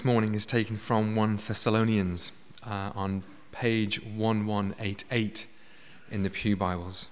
This morning is taken from 1 Thessalonians on page 1188 in the Pew Bibles.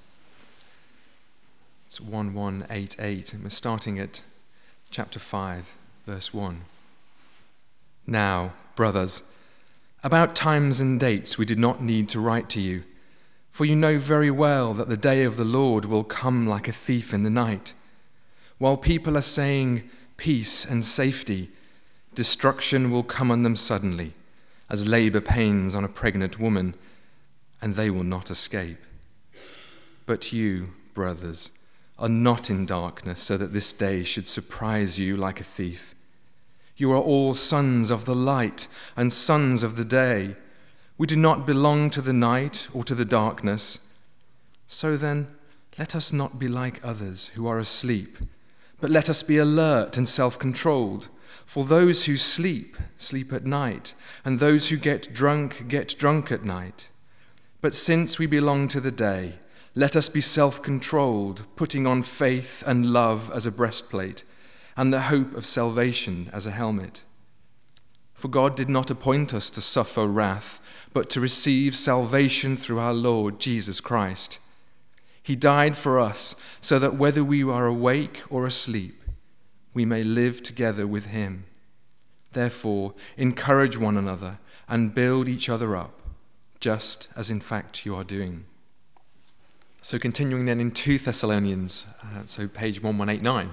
It's 1188, and we're starting at chapter 5, verse 1. Now, brothers, about times and dates we did not need to write to you, for you know very well that the day of the Lord will come like a thief in the night. While people are saying peace and safety, destruction will come on them suddenly, as labor pains on a pregnant woman, and they will not escape. But you, brothers, are not in darkness, so that this day should surprise you like a thief. You are all sons of the light and sons of the day. We do not belong to the night or to the darkness. So then, let us not be like others who are asleep, but let us be alert and self-controlled. For those who sleep, sleep at night, and those who get drunk at night. But since we belong to the day, let us be self-controlled, putting on faith and love as a breastplate, and the hope of salvation as a helmet. For God did not appoint us to suffer wrath, but to receive salvation through our Lord Jesus Christ. He died for us, so that whether we are awake or asleep, we may live together with him. Therefore, encourage one another and build each other up, just as in fact you are doing. So continuing then in 2 Thessalonians, so page 1189,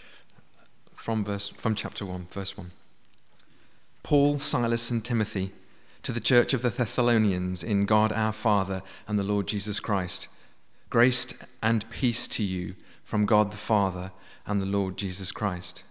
from chapter 1, verse 1. Paul, Silas, and Timothy, to the church of the Thessalonians in God our Father and the Lord Jesus Christ, grace and peace to you from God the Father and the Lord Jesus Christ.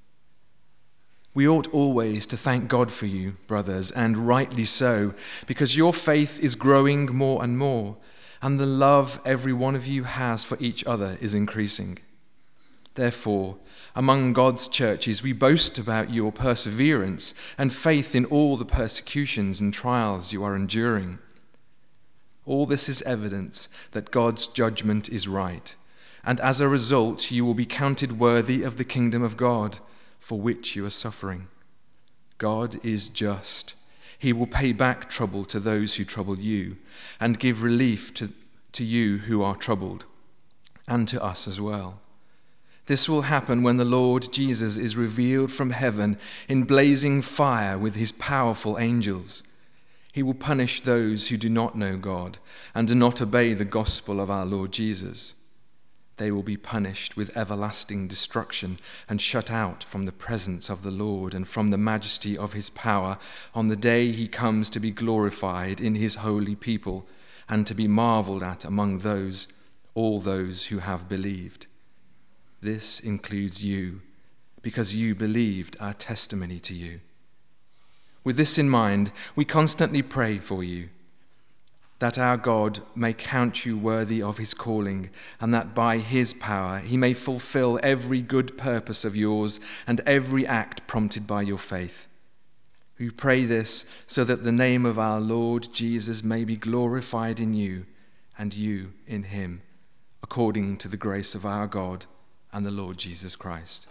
We ought always to thank God for you, brothers, and rightly so, because your faith is growing more and more, and the love every one of you has for each other is increasing. Therefore, among God's churches, we boast about your perseverance and faith in all the persecutions and trials you are enduring. All this is evidence that God's judgment is right, and as a result, you will be counted worthy of the kingdom of God, for which you are suffering. God is just. He will pay back trouble to those who trouble you, and give relief to you who are troubled, and to us as well. This will happen when the Lord Jesus is revealed from heaven in blazing fire with his powerful angels. He will punish those who do not know God and do not obey the gospel of our Lord Jesus. They will be punished with everlasting destruction and shut out from the presence of the Lord and from the majesty of his power on the day he comes to be glorified in his holy people and to be marveled at among all those who have believed. This includes you, because you believed our testimony to you. With this in mind, we constantly pray for you, that our God may count you worthy of his calling, and that by his power he may fulfill every good purpose of yours and every act prompted by your faith. We pray this so that the name of our Lord Jesus may be glorified in you and you in him, according to the grace of our God and the Lord Jesus Christ.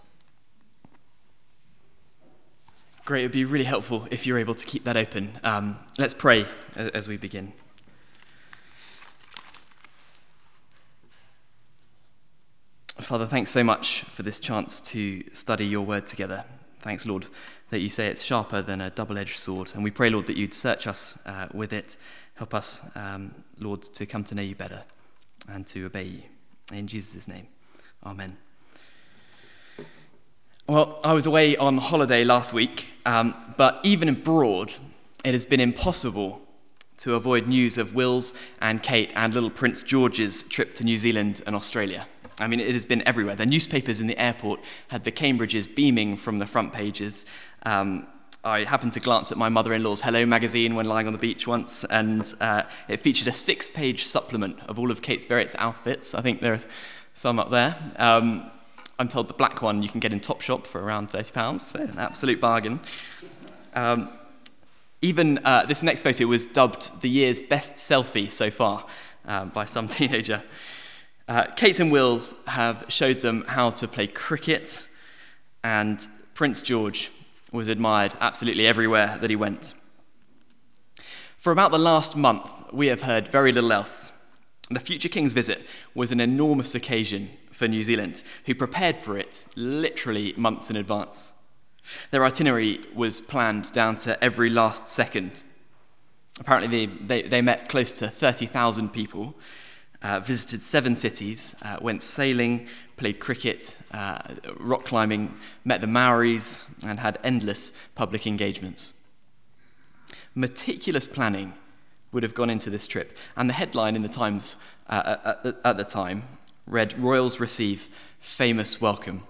Great, it would be really helpful if you're able to keep that open. Let's pray as we begin. Father, thanks so much for this chance to study your word together. Thanks, Lord, that you say it's sharper than a double-edged sword. And we pray, Lord, that you'd search us with it. Help us, Lord, to come to know you better and to obey you. In Jesus' name, amen. Well, I was away on holiday last week, but even abroad, it has been impossible to avoid news of Will's and Kate and little Prince George's trip to New Zealand and Australia. I mean, it has been everywhere. The newspapers in the airport had the Cambridges beaming from the front pages. I happened to glance at my mother-in-law's Hello magazine when lying on the beach once, and it featured a 6-page supplement of all of Kate's various outfits. I think there are some up there. I'm told the black one you can get in Topshop for around £30. So an absolute bargain. Even this next photo was dubbed the year's best selfie so far by some teenager. Kate and Will's have showed them how to play cricket, and Prince George was admired absolutely everywhere that he went. For about the last month, we have heard very little else. The future king's visit was an enormous occasion for New Zealand, who prepared for it literally months in advance. Their itinerary was planned down to every last second. Apparently, they met close to 30,000 people, visited 7 cities, went sailing, played cricket, rock climbing, met the Maoris, and had endless public engagements. Meticulous planning would have gone into this trip, and the headline in the Times at the time read, "Royals receive famous welcome."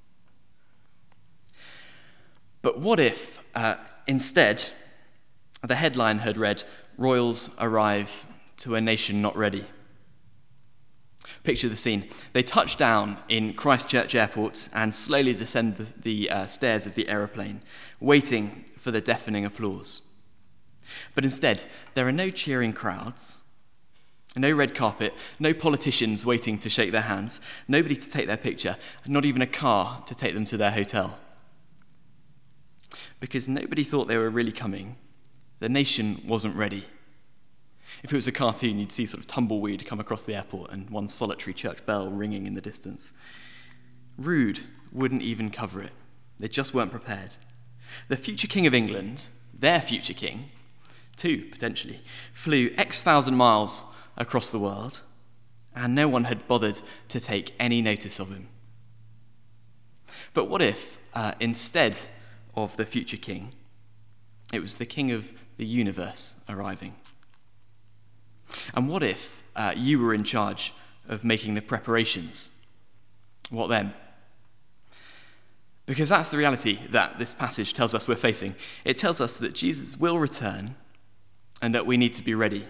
But what if, instead, the headline had read, "Royals arrive to a nation not ready"? Picture the scene. They touch down in Christchurch Airport and slowly descend the stairs of the aeroplane, waiting for the deafening applause. But instead, there are no cheering crowds, no red carpet, no politicians waiting to shake their hands, nobody to take their picture, not even a car to take them to their hotel. Because nobody thought they were really coming, the nation wasn't ready. If it was a cartoon, you'd see sort of tumbleweed come across the airport and one solitary church bell ringing in the distance. Rude wouldn't even cover it. They just weren't prepared. The future king of England, their future king, too, potentially, flew X thousand miles across the world, and no one had bothered to take any notice of him. But what if, instead of the future king, it was the king of the universe arriving? And what if you were in charge of making the preparations? What then? Because that's the reality that this passage tells us we're facing. It tells us that Jesus will return and that we need to be ready.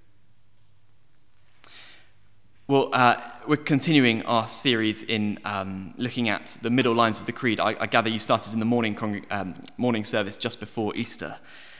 Well, we're continuing our series in looking at the middle lines of the Creed. I gather you started in the morning service just before Easter.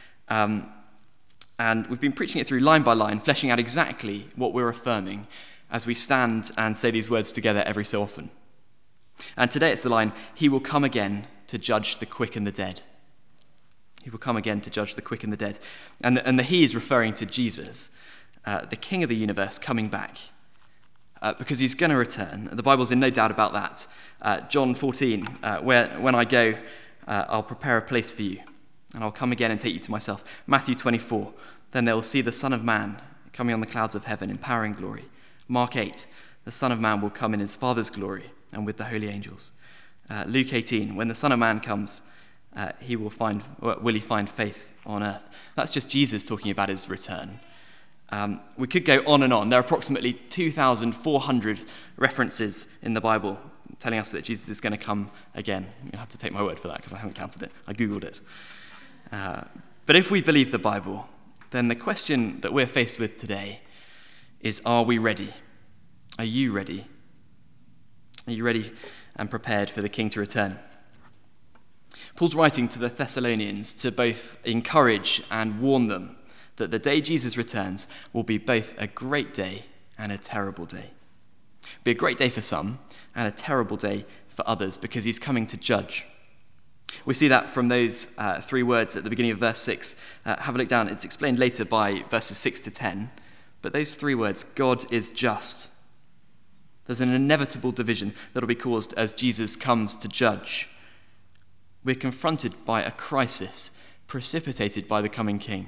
And we've been preaching it through line by line, fleshing out exactly what we're affirming as we stand and say these words together every so often. And today it's the line, "He will come again to judge the quick and the dead." He will come again to judge the quick and the dead. And the he is referring to Jesus, the King of the universe, coming back. Because he's going to return. The Bible's in no doubt about that. John 14, when I go, I'll prepare a place for you, and I'll come again and take you to myself. Matthew 24, then they will see the Son of Man coming on the clouds of heaven in power and glory. Mark 8, the Son of Man will come in his Father's glory and with the holy angels. Luke 18, when the Son of Man comes, will he find faith on earth? That's just Jesus talking about his return. We could go on and on. There are approximately 2,400 references in the Bible telling us that Jesus is going to come again. You'll have to take my word for that because I haven't counted it. I Googled it. But if we believe the Bible, then the question that we're faced with today is, are we ready? Are you ready? Are you ready and prepared for the King to return? Paul's writing to the Thessalonians to both encourage and warn them that the day Jesus returns will be both a great day and a terrible day. Be a great day for some and a terrible day for others because he's coming to judge. We see that from those 3 words at the beginning of verse 6. Have a look down. It's explained later by verses 6 to 10. But those 3 words, God is just. There's an inevitable division that will be caused as Jesus comes to judge. We're confronted by a crisis precipitated by the coming king.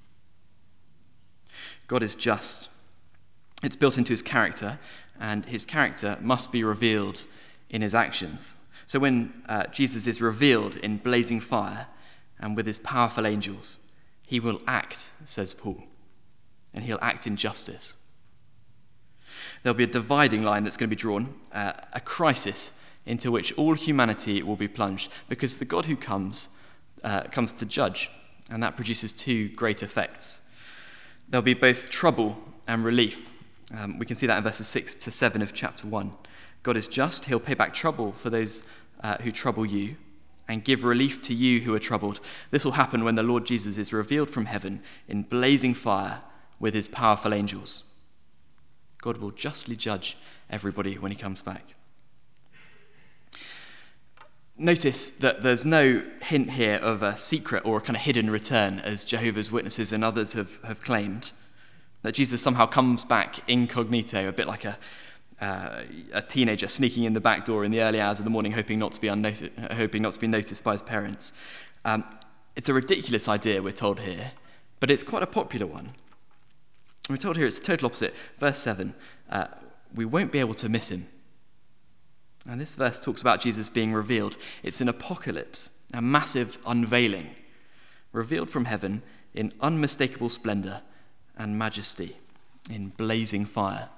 God is just. It's built into his character, and his character must be revealed in his actions. So when Jesus is revealed in blazing fire and with his powerful angels, he will act, says Paul, and he'll act in justice. There'll be a dividing line that's going to be drawn, a crisis into which all humanity will be plunged, because the God who comes to judge, and that produces 2 great effects. There'll be both trouble and relief. We can see that in verses 6 to 7 of chapter 1. God is just. He'll pay back trouble for those who trouble you and give relief to you who are troubled. This will happen when the Lord Jesus is revealed from heaven in blazing fire with his powerful angels. God will justly judge everybody when he comes back. Notice that there's no hint here of a secret or a kind of hidden return, as Jehovah's Witnesses and others have claimed. That Jesus somehow comes back incognito, a bit like a teenager sneaking in the back door in the early hours of the morning, hoping not to be noticed by his parents. It's a ridiculous idea, we're told here, but it's quite a popular one. We're told here it's the total opposite. Verse 7, we won't be able to miss him. And this verse talks about Jesus being revealed. It's an apocalypse, a massive unveiling, revealed from heaven in unmistakable splendor and majesty, in blazing fire.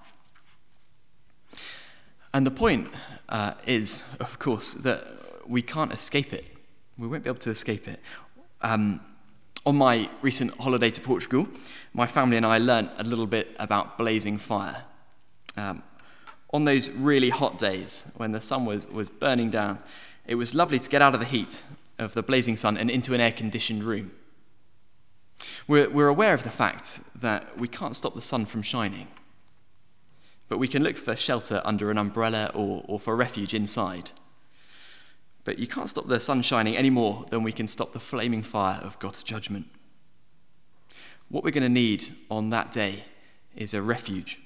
And the point is, of course, that we can't escape it. We won't be able to escape it. On my recent holiday to Portugal, my family and I learnt a little bit about blazing fire. On those really hot days when the sun was burning down, it was lovely to get out of the heat of the blazing sun and into an air-conditioned room. We're aware of the fact that we can't stop the sun from shining, but we can look for shelter under an umbrella or for refuge inside. But you can't stop the sun shining any more than we can stop the flaming fire of God's judgment. What we're going to need on that day is a refuge.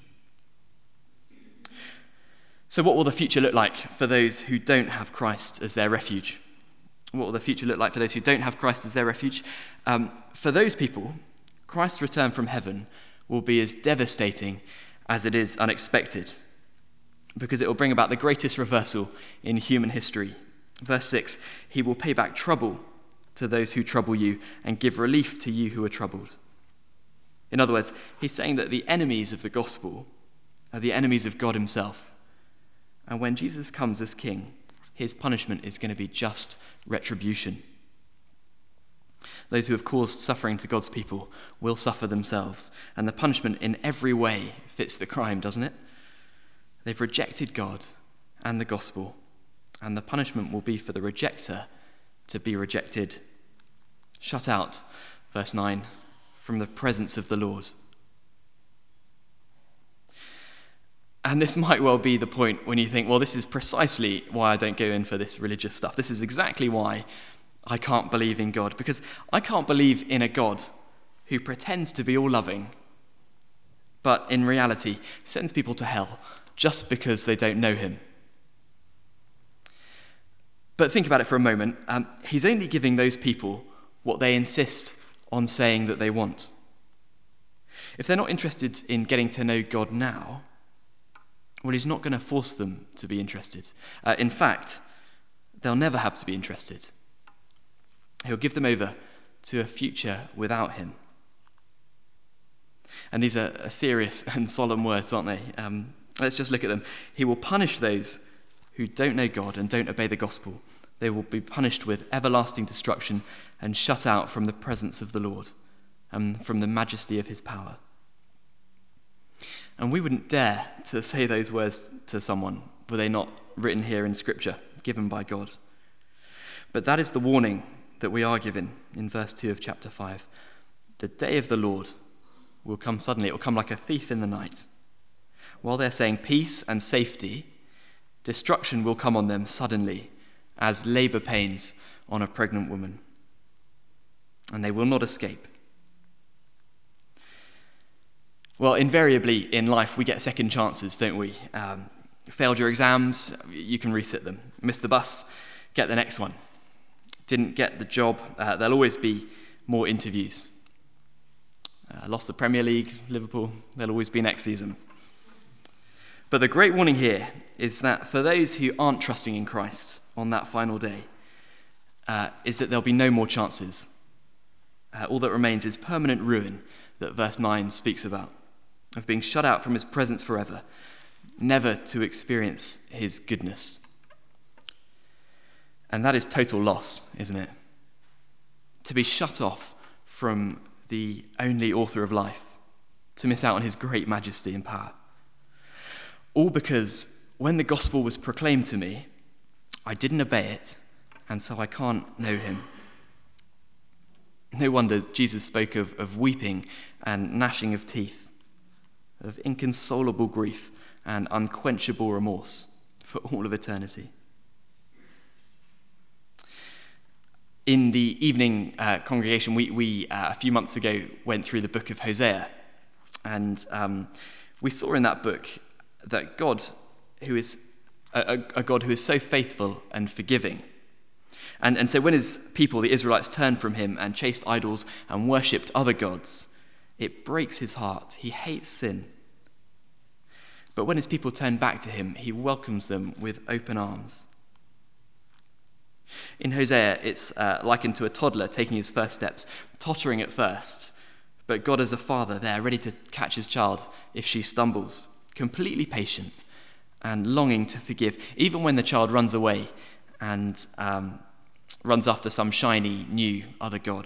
So what will the future look like for those who don't have Christ as their refuge? What will the future look like for those who don't have Christ as their refuge? For those people, Christ's return from heaven will be as devastating as it is unexpected, because it will bring about the greatest reversal in human history. Verse 6, he will pay back trouble to those who trouble you and give relief to you who are troubled. In other words, he's saying that the enemies of the gospel are the enemies of God himself. And when Jesus comes as king, his punishment is going to be just retribution. Those who have caused suffering to God's people will suffer themselves, and the punishment in every way fits the crime, doesn't it? They've rejected God and the gospel, and the punishment will be for the rejecter to be rejected, shut out, verse 9, from the presence of the Lord. And this might well be the point when you think, well, this is precisely why I don't go in for this religious stuff. This is exactly why I can't believe in God, because I can't believe in a God who pretends to be all loving, but in reality sends people to hell just because they don't know him. But think about it for a moment. He's only giving those people what they insist on saying that they want. If they're not interested in getting to know God now, well, he's not going to force them to be interested. In fact, they'll never have to be interested. He'll give them over to a future without him. And these are serious and solemn words, aren't they? Let's just look at them. He will punish those who don't know God and don't obey the gospel. They will be punished with everlasting destruction and shut out from the presence of the Lord and from the majesty of his power. And we wouldn't dare to say those words to someone were they not written here in Scripture, given by God. But that is the warning that we are given in verse 2 of chapter 5. The day of the Lord will come suddenly. It will come like a thief in the night. While they're saying peace and safety, destruction will come on them suddenly as labor pains on a pregnant woman. And they will not escape. Well, invariably in life we get second chances, don't we? Failed your exams, you can resit them. Missed the bus, get the next one. Didn't get the job, there'll always be more interviews. Lost the Premier League, Liverpool, there'll always be next season. But the great warning here is that for those who aren't trusting in Christ on that final day, is that there'll be no more chances. All that remains is permanent ruin that verse 9 speaks about, of being shut out from his presence forever, never to experience his goodness. And that is total loss, isn't it? To be shut off from the only author of life, to miss out on his great majesty and power. All because when the gospel was proclaimed to me, I didn't obey it, and so I can't know him. No wonder Jesus spoke of weeping and gnashing of teeth, of inconsolable grief and unquenchable remorse for all of eternity. In the evening congregation, we a few months ago went through the book of Hosea, and we saw in that book that God, who is a God who is so faithful and forgiving, and so when his people, the Israelites, turned from him and chased idols and worshipped other gods, it breaks his heart. He hates sin. But when his people turn back to him, he welcomes them with open arms. In Hosea, it's likened to a toddler taking his first steps, tottering at first, but God as a father there, ready to catch his child if she stumbles, completely patient and longing to forgive, even when the child runs away and runs after some shiny, new other god.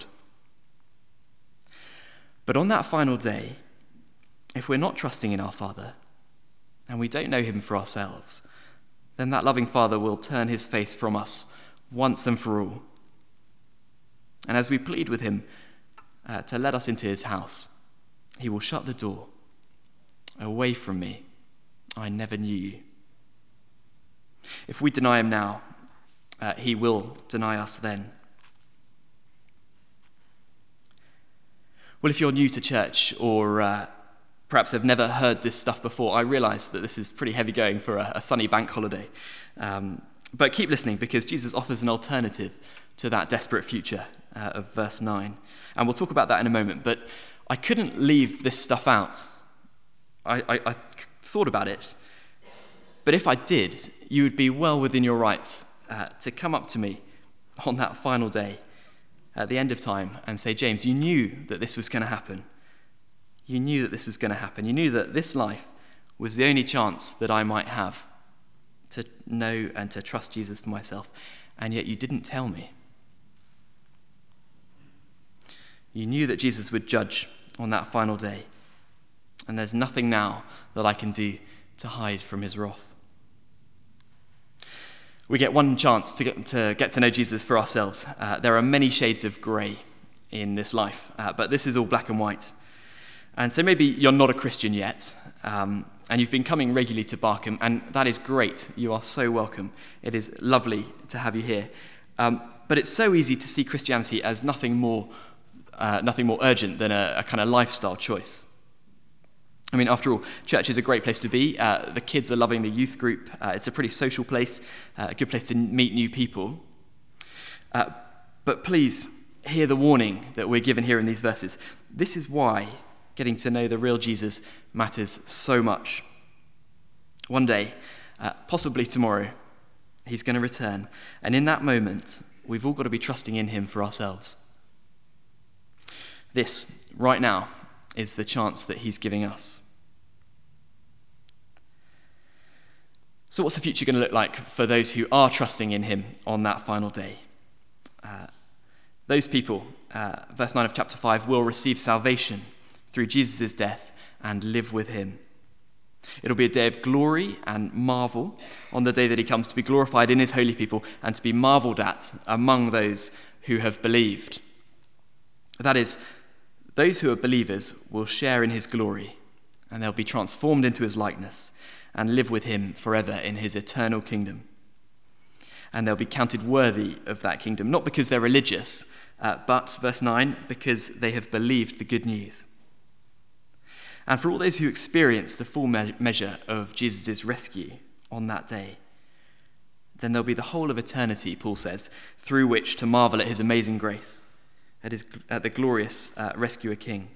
But on that final day, if we're not trusting in our Father, and we don't know him for ourselves, then that loving Father will turn his face from us once and for all. And as we plead with him to let us into his house, he will shut the door. Away from me, I never knew you. If we deny him now, he will deny us then. Well, if you're new to church or perhaps have never heard this stuff before, I realise that this is pretty heavy going for a sunny bank holiday. But keep listening, because Jesus offers an alternative to that desperate future of verse 9. And we'll talk about that in a moment. But I couldn't leave this stuff out. I thought about it. But if I did, you would be well within your rights to come up to me on that final day at the end of time and say, James, you knew that this was going to happen. You knew that this was going to happen. You knew that this life was the only chance that I might have to know and to trust Jesus for myself, and yet you didn't tell me. You knew that Jesus would judge on that final day, and there's nothing now that I can do to hide from his wrath. We get one chance to get to know Jesus for ourselves. There are many shades of grey in this life, but this is all black and white. And so maybe you're not a Christian yet, and you've been coming regularly to Barkham, and that is great. You are so welcome. It is lovely to have you here. But it's so easy to see Christianity as nothing more urgent than a kind of lifestyle choice. I mean, after all, church is a great place to be. The kids are loving the youth group. It's a pretty social place, a good place to meet new people. But please hear the warning that we're given here in these verses. This is why getting to know the real Jesus matters so much. One day, possibly tomorrow, he's going to return. And in that moment, we've all got to be trusting in him for ourselves. This, right now, is the chance that he's giving us. So what's the future going to look like for those who are trusting in him on that final day? Those people, verse 9 of chapter 5, will receive salvation through Jesus' death and live with him. It'll be a day of glory and marvel on the day that he comes to be glorified in his holy people and to be marveled at among those who have believed. That is, those who are believers will share in his glory, and they'll be transformed into his likeness and live with him forever in his eternal kingdom. And they'll be counted worthy of that kingdom, not because they're religious, but, verse 9, because they have believed the good news. And for all those who experience the full measure of Jesus' rescue on that day, then there'll be the whole of eternity, Paul says, through which to marvel at his amazing grace, at the glorious rescuer king.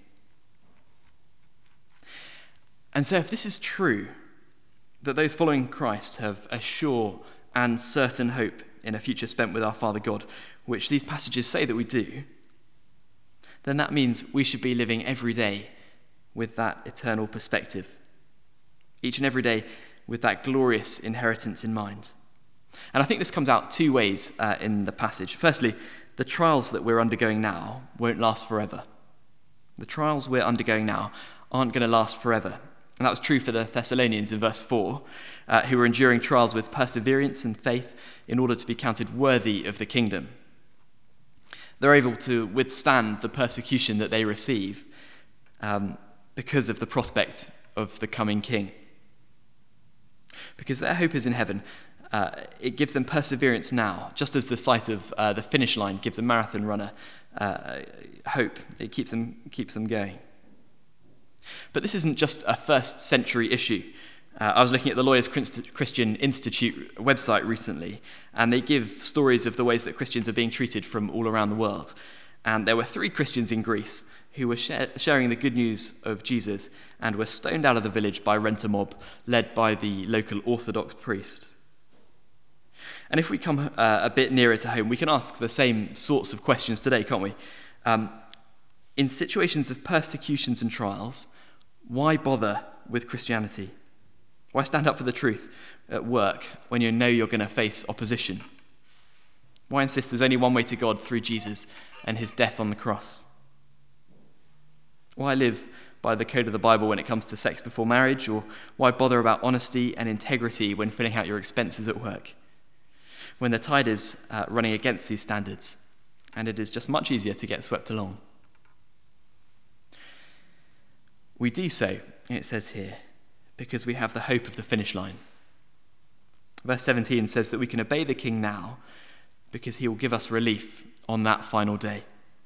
And so if this is true, that those following Christ have a sure and certain hope in a future spent with our Father God, which these passages say that we do, then that means we should be living every day with that eternal perspective, each and every day with that glorious inheritance in mind. And I think this comes out two ways in the passage. Firstly, the trials that we're undergoing now won't last forever. The trials we're undergoing now aren't going to last forever. And that was true for the Thessalonians in verse 4, who were enduring trials with perseverance and faith in order to be counted worthy of the kingdom. They're able to withstand the persecution that they receive because of the prospect of the coming king. Because their hope is in heaven, it gives them perseverance now, just as the sight of the finish line gives a marathon runner hope. It keeps them going. But this isn't just a first century issue. I was looking at the Lawyers Christian Institute website recently, and they give stories of the ways that Christians are being treated from all around the world. And there were 3 Christians in Greece who were sharing the good news of Jesus and were stoned out of the village by a renter mob led by the local Orthodox priest. And if we come a bit nearer to home, we can ask the same sorts of questions today, can't we? In situations of persecutions and trials, why bother with Christianity? Why stand up for the truth at work when you know you're going to face opposition? Why insist there's only one way to God through Jesus and his death on the cross? Why live by the code of the Bible when it comes to sex before marriage? Or why bother about honesty and integrity when filling out your expenses at work? When the tide is running against these standards, and it is just much easier to get swept along. We do so, it says here, because we have the hope of the finish line. Verse 17 says that we can obey the king now because he will give us relief on that final day.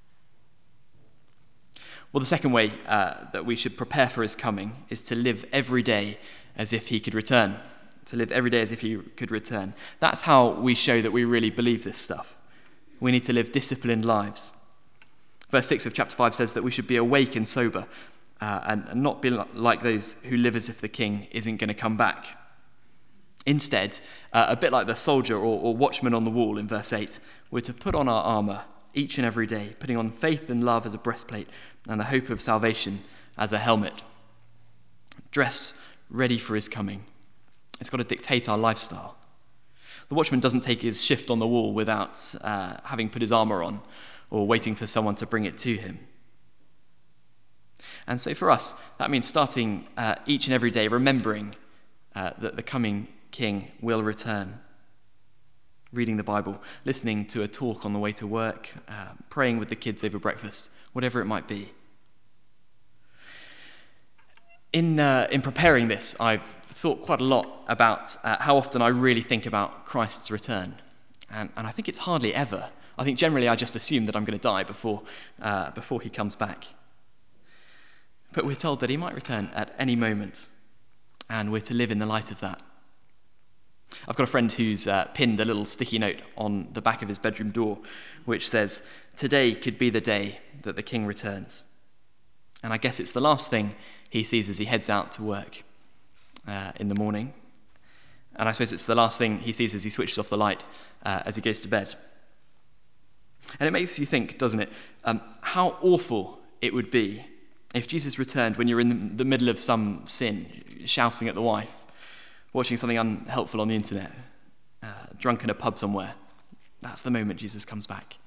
Well, the second way that we should prepare for his coming is to live every day as if he could return. To live every day as if he could return. That's how we show that we really believe this stuff. We need to live disciplined lives. Verse 6 of chapter 5 says that we should be awake and sober and not be like those who live as if the king isn't going to come back. Instead, a bit like the soldier or watchman on the wall in verse 8, we're to put on our armour each and every day, putting on faith and love as a breastplate and the hope of salvation as a helmet. Dressed, ready for his coming. It's got to dictate our lifestyle. The watchman doesn't take his shift on the wall without having put his armour on or waiting for someone to bring it to him. And so for us, that means starting each and every day remembering that the coming king will return. Reading the Bible, listening to a talk on the way to work, praying with the kids over breakfast, whatever it might be. In preparing this, I've thought quite a lot about how often I really think about Christ's return. And I think it's hardly ever. I think generally I just assume that I'm going to die before he comes back. But we're told that he might return at any moment, and we're to live in the light of that. I've got a friend who's pinned a little sticky note on the back of his bedroom door, which says, "Today could be the day that the king returns." And I guess it's the last thing he sees as he heads out to work in the morning. And I suppose it's the last thing he sees as he switches off the light as he goes to bed. And it makes you think, doesn't it, how awful it would be if Jesus returned when you're in the middle of some sin, shouting at the wife, watching something unhelpful on the internet, drunk in a pub somewhere. That's the moment Jesus comes back.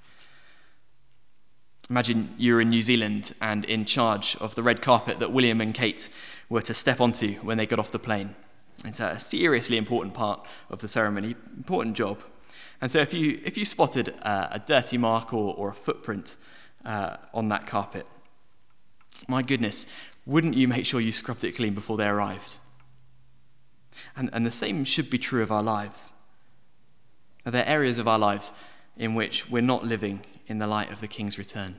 Imagine you're in New Zealand and in charge of the red carpet that William and Kate were to step onto when they got off the plane. It's a seriously important part of the ceremony, important job. And so if you spotted a dirty mark or a footprint on that carpet, my goodness, wouldn't you make sure you scrubbed it clean before they arrived? And the same should be true of our lives. Are there areas of our lives in which we're not living in the light of the King's return?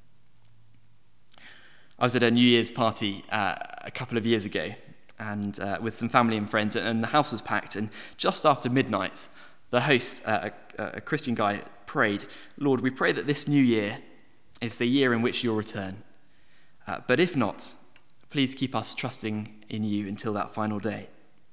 I was at a New Year's party a couple of years ago, and with some family and friends, and the house was packed, and just after midnight, the host, a Christian guy, prayed, "Lord, we pray that this new year is the year in which you'll return. But if not, please keep us trusting in you until that final day."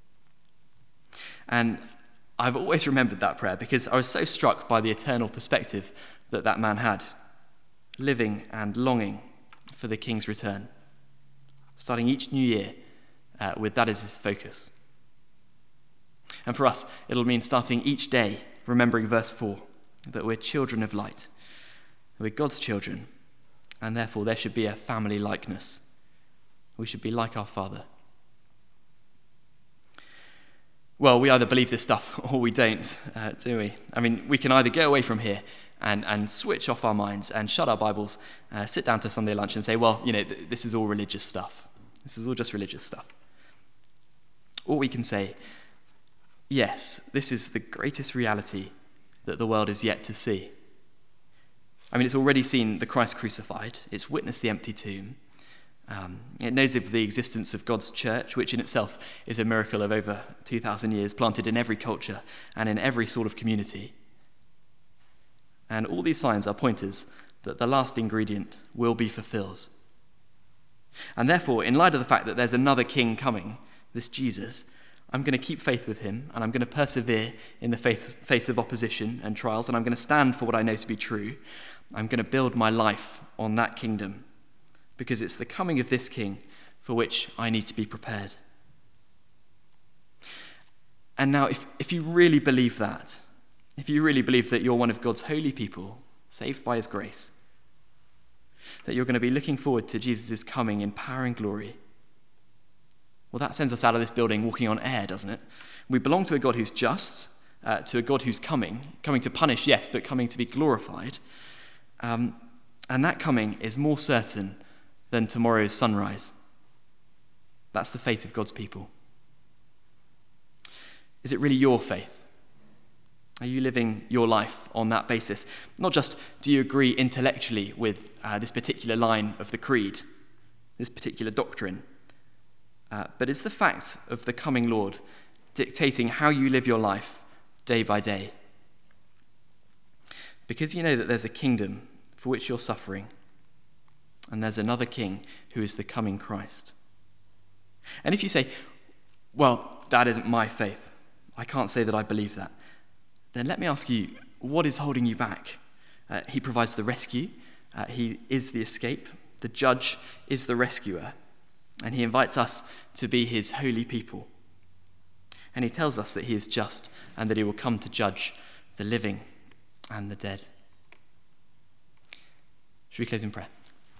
And I've always remembered that prayer because I was so struck by the eternal perspective that man had, living and longing for the King's return, starting each new year with that as his focus. And for us, it'll mean starting each day remembering verse 4, that we're children of light, we're God's children, and therefore there should be a family likeness. We should be like our Father. Well, we either believe this stuff or we don't, do we? I mean, we can either go away from here and switch off our minds and shut our Bibles, sit down to Sunday lunch and say, well, this is all religious stuff. This is all just religious stuff. Or we can say, Yes, this is the greatest reality that the world is yet to see. I mean, it's already seen the Christ crucified. It's witnessed the empty tomb. It knows of the existence of God's church, which in itself is a miracle of over 2,000 years, planted in every culture and in every sort of community. And all these signs are pointers that the last ingredient will be fulfilled. And therefore, in light of the fact that there's another king coming, this Jesus, I'm going to keep faith with him, and I'm going to persevere in the face of opposition and trials, and I'm going to stand for what I know to be true. I'm going to build my life on that kingdom, because it's the coming of this king for which I need to be prepared. And now, if you really believe that, if you really believe that you're one of God's holy people, saved by his grace, that you're going to be looking forward to Jesus' coming in power and glory, well, that sends us out of this building walking on air, doesn't it? We belong to a God who's just, to a God who's coming to punish, yes, but coming to be glorified. And that coming is more certain than tomorrow's sunrise. That's the fate of God's people. Is it really your faith? Are you living your life on that basis? Not just do you agree intellectually with this particular line of the creed, this particular doctrine, but is the fact of the coming Lord dictating how you live your life day by day? Because you know that there's a kingdom for which you're suffering, and there's another king who is the coming Christ. And if you say, well, that isn't my faith, I can't say that I believe that, then let me ask you, what is holding you back? He provides the rescue. He is the escape. The judge is the rescuer. And he invites us to be his holy people. And he tells us that he is just and that he will come to judge the living and the dead. Should we close in prayer?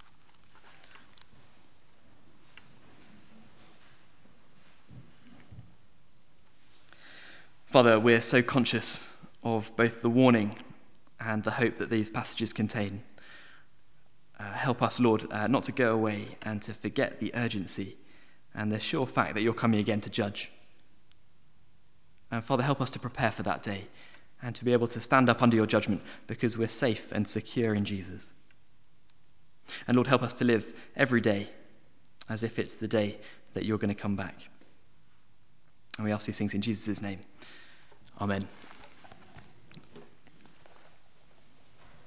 Father, we're so conscious of both the warning and the hope that these passages contain. Help us, Lord, not to go away and to forget the urgency and the sure fact that you're coming again to judge. And Father, help us to prepare for that day and to be able to stand up under your judgment because we're safe and secure in Jesus. And Lord, help us to live every day as if it's the day that you're going to come back. And we ask these things in Jesus' name. Amen.